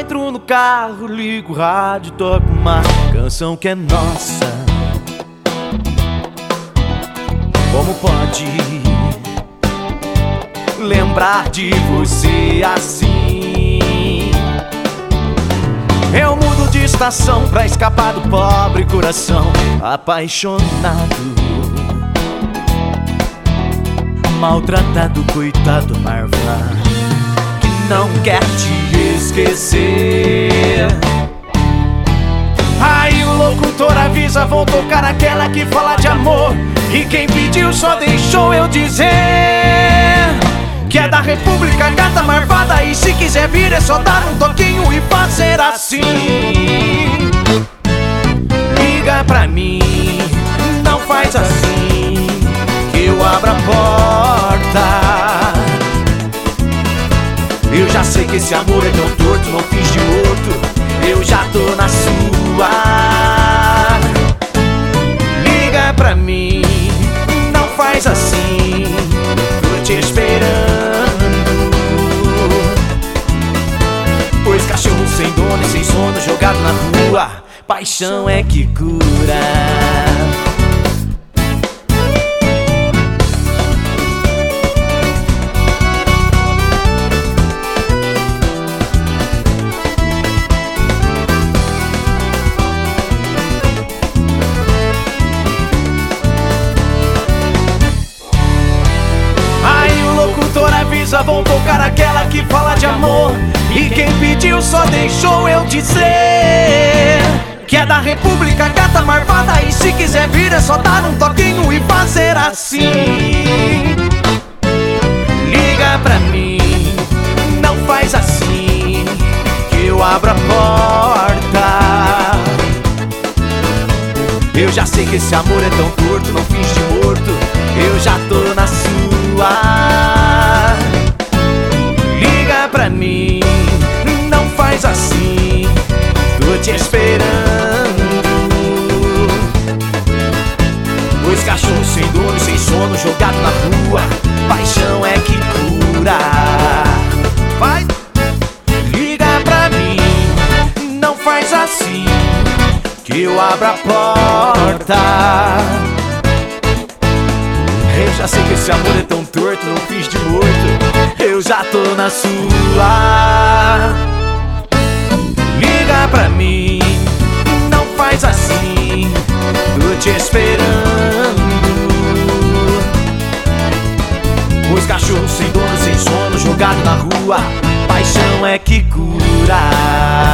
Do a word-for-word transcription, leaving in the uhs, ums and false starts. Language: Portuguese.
entro no carro, ligo o rádio, toco uma canção que é nossa. Como pode lembrar de você assim? Eu mudo de estação pra escapar do pobre coração apaixonado, maltratado, coitado, marvado, que não quer te esquecer. Aí o locutor avisa, vão tocar aquela que fala de amor, e quem pediu só deixou eu dizer que é da República, gata marvada, e se quiser vir é só dar um toquinho e fazer assim. Liga pra mim, não faz assim, que eu abro a porta. Eu já sei que esse amor é tão torto, não fiz de outro, eu já tô na sua. Liga pra mim, não faz assim, tô te esperando. Pois cachorro sem dono e sem sono jogado na rua, paixão é que cura. Vão tocar aquela que fala de amor, e quem pediu só deixou eu dizer que é da República, gata marvada, e se quiser vir é só dar um toquinho e fazer assim. Liga pra mim, não faz assim, que eu abro a porta. Eu já sei que esse amor é tão torto, não finge de morto, eu já tô na sua. Liga pra mim, não faz assim, tô te esperando. Pois cachorro sem dono, sem sono, jogado na rua, paixão é que cura. Vai! Liga pra mim, não faz assim, que eu abro a porta. Eu já sei que esse amor é tão torto, não fiz de morto, eu já tô na sua. Liga pra mim, não faz assim, tô te esperando. Os cachorros sem dono, sem sono, jogado na rua, paixão é que cura.